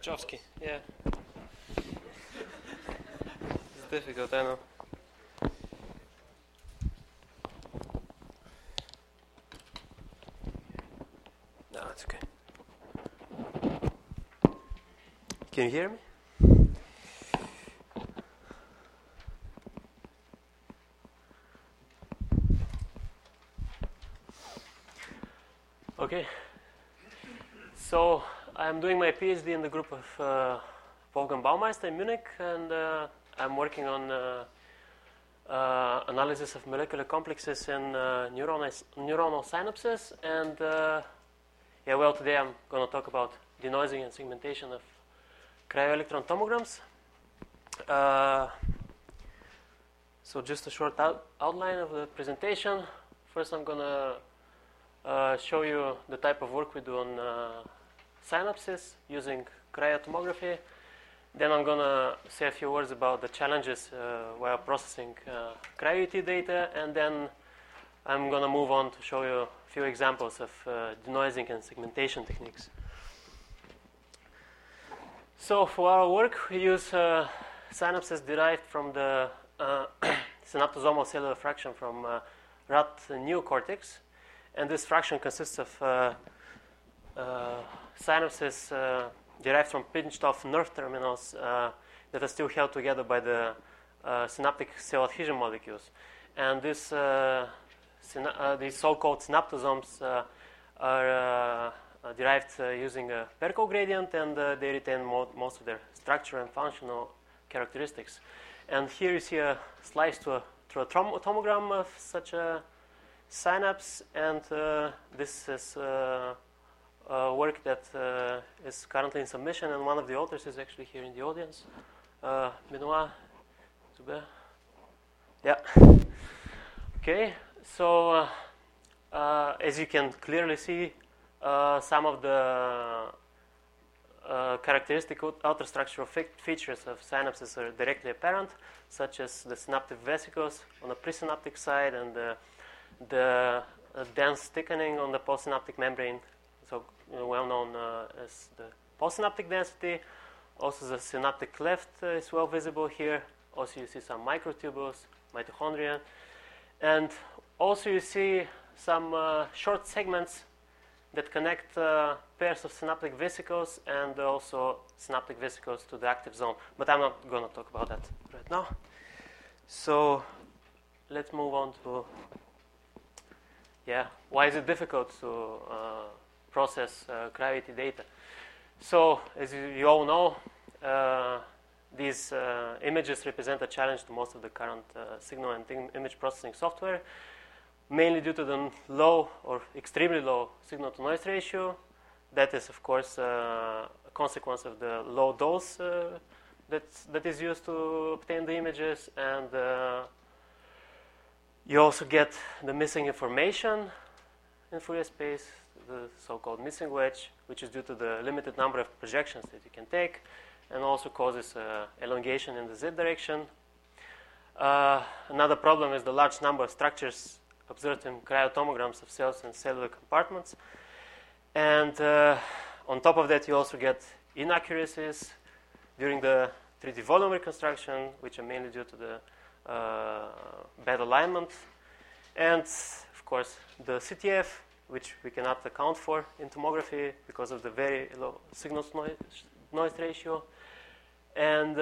Wachowski, yeah. It's difficult, I know. No, it's okay. Can you hear me? Okay. So I'm doing my PhD in the group of Wolfgang Baumeister in Munich, and I'm working on analysis of molecular complexes in neuronal synapses. And today I'm going to talk about denoising and segmentation of cryo-electron tomograms. So just a short outline of the presentation. First, I'm going to show you the type of work we do on synapses using cryotomography. Then I'm going to say a few words about the challenges while processing cryo-ET data, and then I'm going to move on to show you a few examples of denoising and segmentation techniques. So for our work, we use synapses derived from the synaptosomal cellular fraction from rat neocortex. And this fraction consists of synapses derived from pinched-off nerve terminals that are still held together by the synaptic cell adhesion molecules. And these so-called synaptosomes are derived using a Perkov gradient, and they retain most of their structure and functional characteristics. And here you see a slice through a tomogram of such a synapse, and this is work that is currently in submission, and one of the authors is actually here in the audience, Benoit Zoubert. Yeah. Okay, so as you can clearly see, some of the characteristic outer structural features of synapses are directly apparent, such as the synaptic vesicles on the presynaptic side and the dense thickening on the postsynaptic membrane, so well known as the postsynaptic density. Also, the synaptic cleft is well visible here. Also, you see some microtubules, mitochondria, and also you see some short segments that connect pairs of synaptic vesicles and also synaptic vesicles to the active zone. But I'm not going to talk about that right now. So let's move on to why is it difficult to process cryo-ET data? So, as you all know, these images represent a challenge to most of the current signal and image processing software, mainly due to the low or extremely low signal-to-noise ratio. That is, of course, a consequence of the low dose that is used to obtain the images, and you also get the missing information in Fourier space, the so-called missing wedge, which is due to the limited number of projections that you can take, and also causes elongation in the z direction. Another problem is the large number of structures observed in cryotomograms of cells and cellular compartments. And on top of that, you also get inaccuracies during the 3D volume reconstruction, which are mainly due to the bad alignment. And, of course, the CTF, which we cannot account for in tomography because of the very low signal-to-noise ratio. And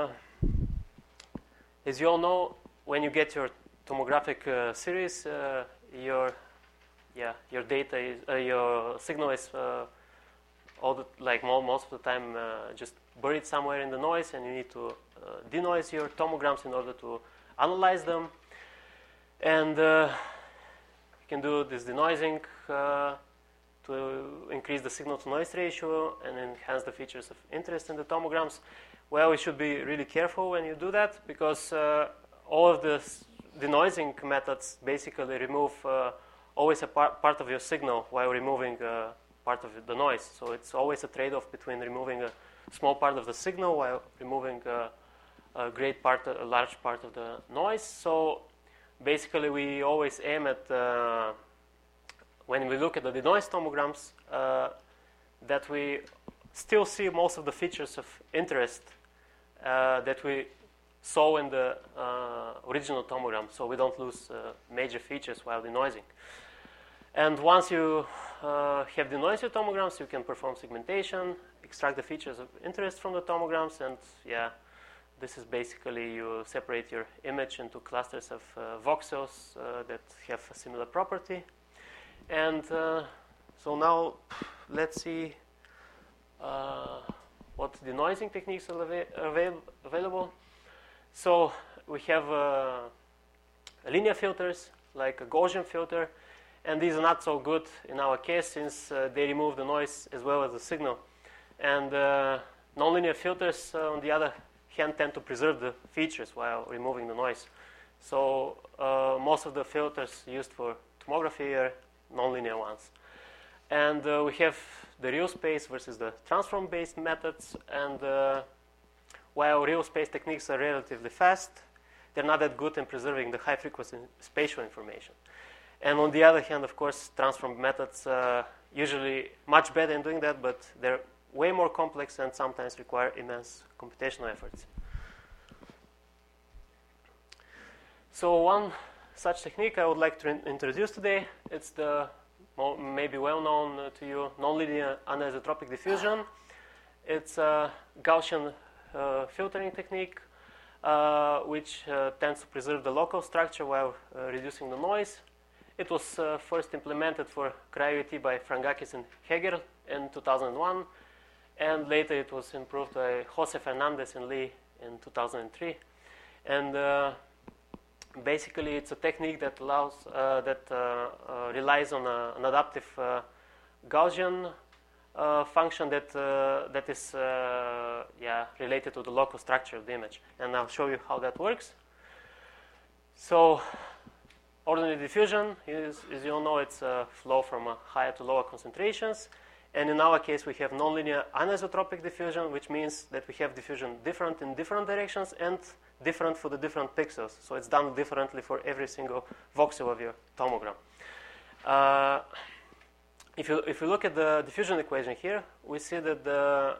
as you all know, when you get your tomographic series, your data is your signal is most of the time just buried somewhere in the noise, and you need to denoise your tomograms in order to analyze them. And you can do this denoising to increase the signal-to-noise ratio and enhance the features of interest in the tomograms. Well, you should be really careful when you do that, because all of the denoising methods basically remove always a part of your signal while removing part of the noise. So it's always a trade-off between removing a small part of the signal while removing a large part of the noise. So basically, we always aim at, when we look at the denoised tomograms, that we still see most of the features of interest that we saw in the original tomogram, so we don't lose major features while denoising. And once you have denoised your tomograms, you can perform segmentation, extract the features of interest from the tomograms, and yeah, this is basically you separate your image into clusters of voxels that have a similar property. And so now let's see what denoising techniques are available. So we have linear filters like a Gaussian filter, and these are not so good in our case since they remove the noise as well as the signal. And nonlinear filters, on the other hand, tend to preserve the features while removing the noise. So most of the filters used for tomography are nonlinear ones. And we have the real space versus the transform-based methods. And while real space techniques are relatively fast, they're not that good in preserving the high-frequency spatial information. And on the other hand, of course, transform methods usually much better in doing that, but they're way more complex and sometimes require immense computational efforts. So one such technique I would like to introduce today, it's the maybe well-known to you nonlinear anisotropic diffusion. It's a Gaussian filtering technique which tends to preserve the local structure while reducing the noise. It was first implemented for cryo-ET by Frangakis and Heger in 2001, and later it was improved by Jose Fernandez and Lee in 2003. And basically, it's a technique that allows relies on an adaptive Gaussian function that is related to the local structure of the image, and I'll show you how that works. So, ordinary diffusion is, as you all know, it's a flow from higher to lower concentrations. And in our case, we have nonlinear anisotropic diffusion, which means that we have diffusion different in different directions and different for the different pixels. So it's done differently for every single voxel of your tomogram. If you look at the diffusion equation here, we see that the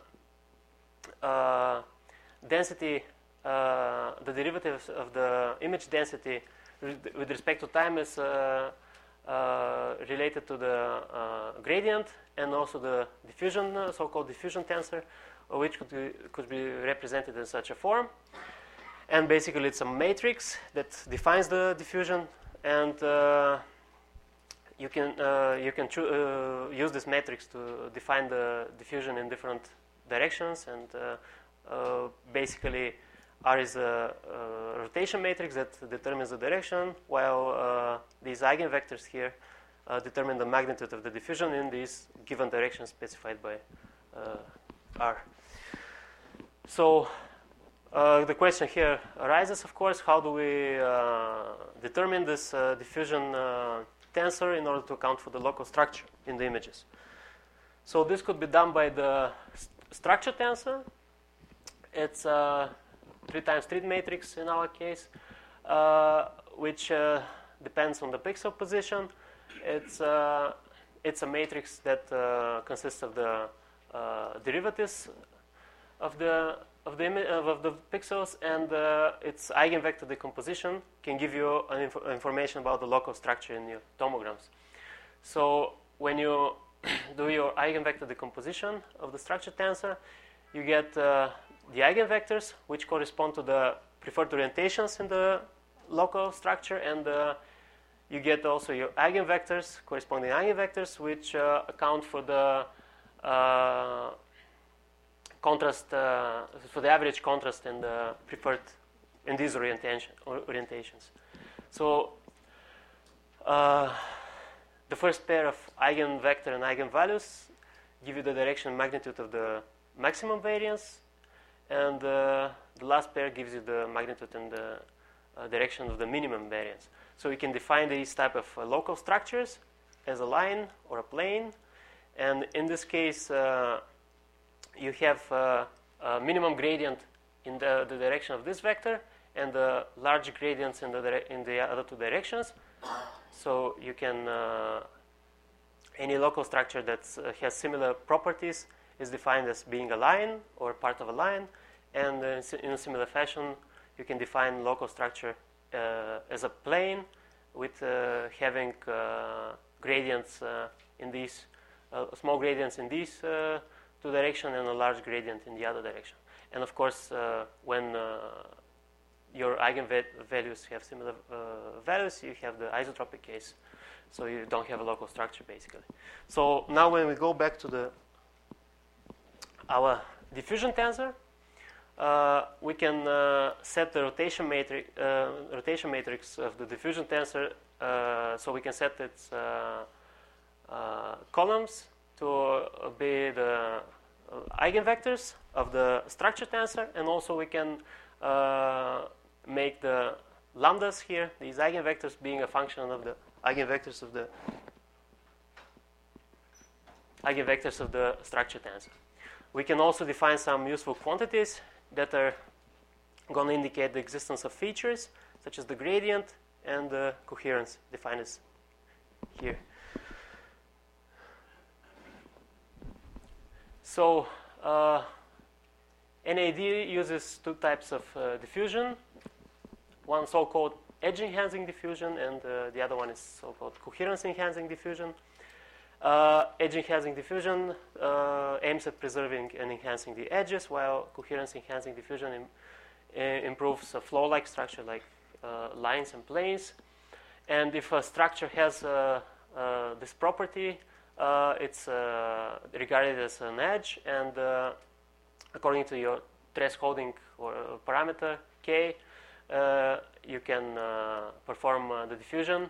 density, the derivative of the image density with respect to time is related to the gradient and also the diffusion, so-called diffusion tensor, which could be represented in such a form. And basically, it's a matrix that defines the diffusion, and you can use this matrix to define the diffusion in different directions. And basically, R is a rotation matrix that determines the direction, while these eigenvectors here determine the magnitude of the diffusion in these given directions specified by R. So the question here arises, of course, how do we determine this diffusion tensor in order to account for the local structure in the images? So this could be done by the structure tensor. It's 3x3 matrix in our case, which depends on the pixel position. It's a matrix that consists of the derivatives of the pixels, and its eigenvector decomposition can give you information about the local structure in your tomograms. So when you do your eigenvector decomposition of the structure tensor, you get the eigenvectors, which correspond to the preferred orientations in the local structure, and you get also your eigenvectors, corresponding eigenvectors, which account for the contrast, for the average contrast in the preferred in these orientations. So the first pair of eigenvector and eigenvalues give you the direction and magnitude of the maximum variance, and the last pair gives you the magnitude and the direction of the minimum variance. So you can define these type of local structures as a line or a plane, and in this case you have a minimum gradient in the direction of this vector and the large gradients in the other two directions. So you can any local structure that has similar properties is defined as being a line or part of a line, and in a similar fashion, you can define local structure as a plane with having gradients in these small gradients in these two directions and a large gradient in the other direction. And of course, when your eigenvalues have similar values, you have the isotropic case, so you don't have a local structure basically. So now when we go back to our diffusion tensor, we can set the rotation matrix of the diffusion tensor. So we can set its columns to be the eigenvectors of the structure tensor, and also we can make the lambdas here, these eigenvectors, being a function of the eigenvectors of the structure tensor. We can also define some useful quantities that are going to indicate the existence of features, such as the gradient and the coherence, defined as here. So NAD uses two types of diffusion. One so-called edge-enhancing diffusion, and the other one is so-called coherence-enhancing diffusion. Edge-enhancing diffusion aims at preserving and enhancing the edges, while coherence-enhancing diffusion improves a flow-like structure like lines and planes. And if a structure has this property, it's regarded as an edge, and according to your thresholding or parameter k, you can perform the diffusion.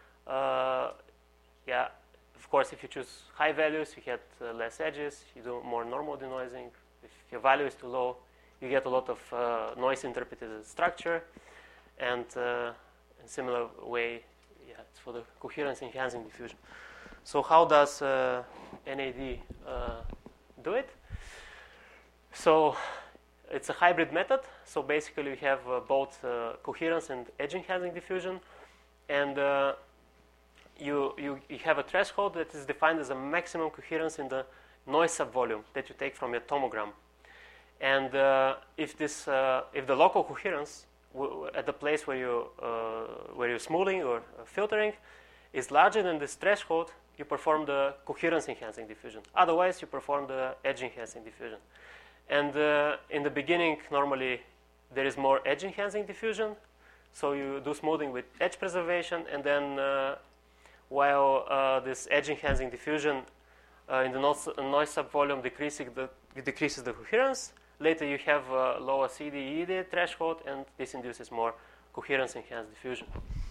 Of course, if you choose high values, you get less edges. You do more normal denoising. If your value is too low, you get a lot of noise interpreted as structure. And in similar way, it's for the coherence-enhancing diffusion. So how does NAD do it? So it's a hybrid method. So basically, we have both coherence and edge-enhancing diffusion, and you have a threshold that is defined as a maximum coherence in the noise subvolume that you take from your tomogram. And if the local coherence at the place where you're smoothing or filtering is larger than this threshold, you perform the coherence-enhancing diffusion. Otherwise, you perform the edge-enhancing diffusion. And in the beginning, normally there is more edge-enhancing diffusion, so you do smoothing with edge preservation, and then while this edge-enhancing diffusion in the noise subvolume decreases the coherence, later you have a lower CD-ED threshold, and this induces more coherence-enhanced diffusion.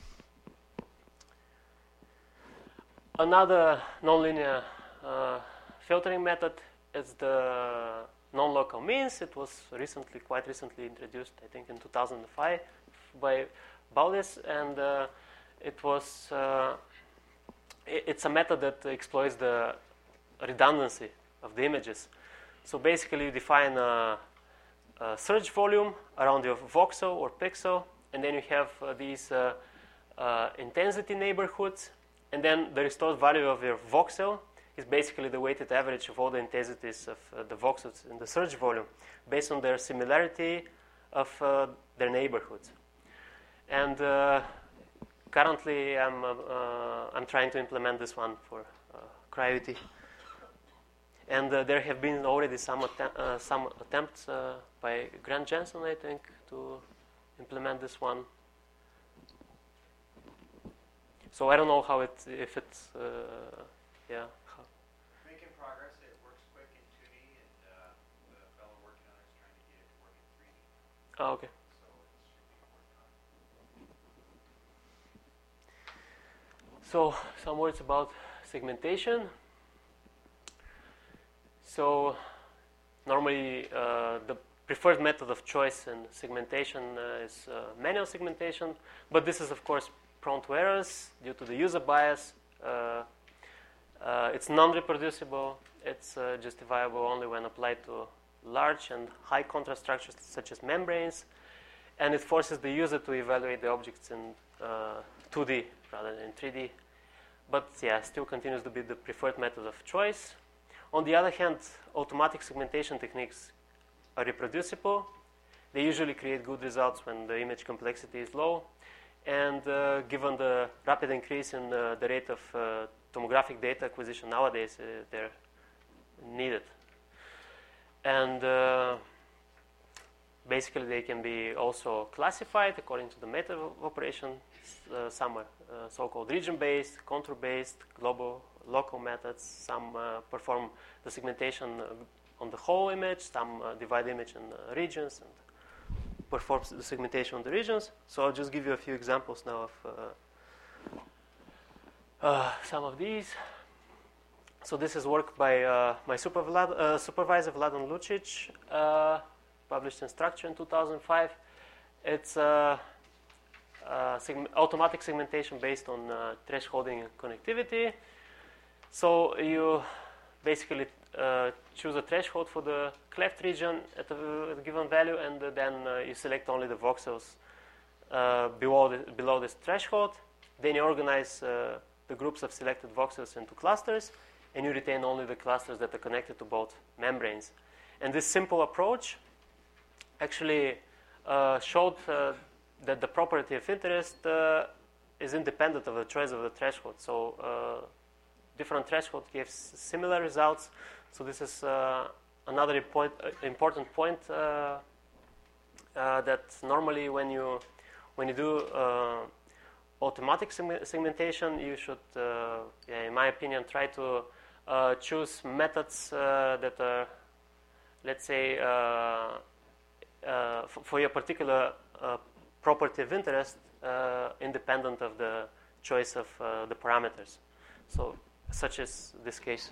Another nonlinear filtering method is the non-local means. It was quite recently introduced, I think in 2005 by Baudis, and it's a method that exploits the redundancy of the images. So basically, you define a search volume around your voxel or pixel, and then you have these intensity neighborhoods, and then the restored value of your voxel is basically the weighted average of all the intensities of the voxels in the search volume based on their similarity of their neighborhoods. And currently, I'm trying to implement this one for CRY-UT. And there have been already some attempts by Grant Jensen, I think, to implement this one. So I don't know if it's, yeah. Making progress. It works quick in 2D, and the fellow working on it is trying to get it to work in 3D. Oh, okay. So it should be worked on. So some words about segmentation. So normally the preferred method of choice in segmentation is manual segmentation, but this is of course prone to errors due to the user bias. It's non-reproducible. It's justifiable only when applied to large and high contrast structures such as membranes, and it forces the user to evaluate the objects in 2D rather than 3D. But yeah, still continues to be the preferred method of choice. On the other hand, automatic segmentation techniques are reproducible. They usually create good results when the image complexity is low. And given the rapid increase in the rate of tomographic data acquisition nowadays, they're needed. And basically, they can be also classified according to the method of operation. Some are so-called region-based, contour-based, global, local methods. Some perform the segmentation on the whole image. Some divide the image in regions and perform the segmentation on the regions. So I'll just give you a few examples now of some of these. So this is work by my supervisor, Vladan Lucic, published in Structure in 2005. It's automatic segmentation based on thresholding and connectivity. So you basically choose a threshold for the cleft region at a given value, and then you select only the voxels below this threshold. Then you organize the groups of selected voxels into clusters, and you retain only the clusters that are connected to both membranes. And this simple approach actually showed that the property of interest is independent of the choice of the threshold. So different thresholds give similar results. So this is another important point that normally when you do automatic segmentation, you should, in my opinion, try to choose methods that are, let's say, for your particular property of interest, independent of the choice of the parameters. So, such as this case.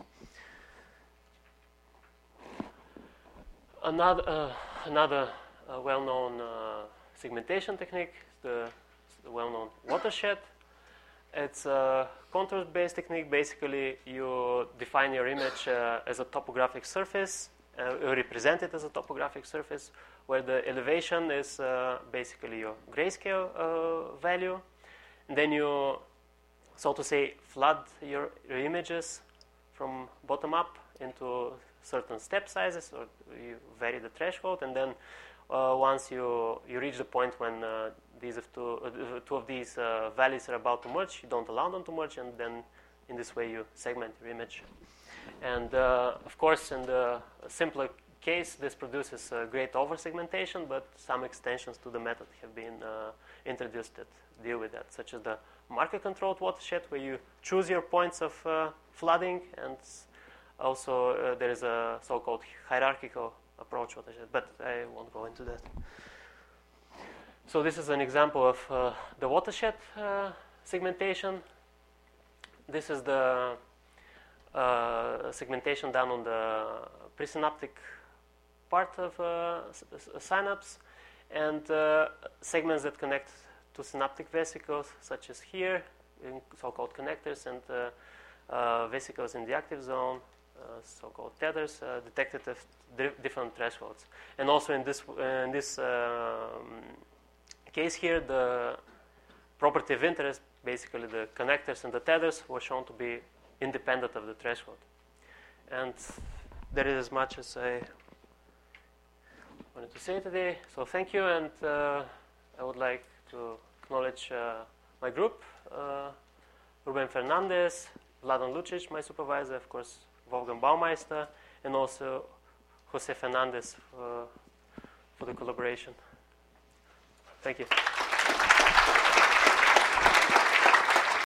Another well-known segmentation technique is the well-known watershed. It's a contour-based technique. Basically, you define your image as a topographic surface, represent it as a topographic surface, where the elevation is basically your grayscale value. And then you, so to say, flood your images from bottom up into certain step sizes, or you vary the threshold. And then once you reach the point when two of these values are about to merge, you don't allow them to merge, and then in this way you segment your image. And of course, in the simpler case, this produces great over-segmentation, but some extensions to the method have been introduced that deal with that, such as the marker-controlled watershed, where you choose your points of flooding, and also there is a so-called hierarchical approach watershed, but I won't go into that. So this is an example of the watershed segmentation. This is the segmentation done on the presynaptic part of synapse, and segments that connect to synaptic vesicles, such as here, in so-called connectors, and vesicles in the active zone, so-called tethers, detected at different thresholds. And also in this case here, the property of interest, basically the connectors and the tethers, were shown to be independent of the threshold. And that is as much as I wanted to say today. So thank you, and I would like to acknowledge my group, Ruben Fernandez, Vladan Lucic, my supervisor, of course, Wolfgang Baumeister, and also Jose Fernandez for the collaboration. Thank you.